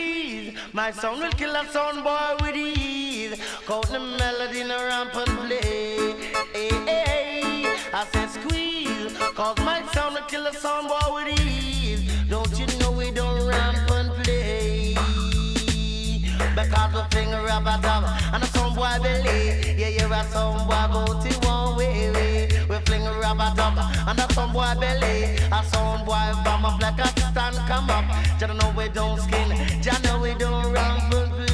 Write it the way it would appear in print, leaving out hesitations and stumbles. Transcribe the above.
squeeze. My sound will kill a sound boy with ease. Count the melody in a ramp and play. Hey, hey, I said squeeze. Cause my sound will kill a sound boy with ease. Don't you know we don't ramp and play? Because we fling a rubber dub and a sound boy belly. Yeah, you're a sound boy go to one way. We fling a rubber dub and a sound boy belly. A sound boy bomb up like a stand come up. Just know we don't skin, just know we don't ramp and play.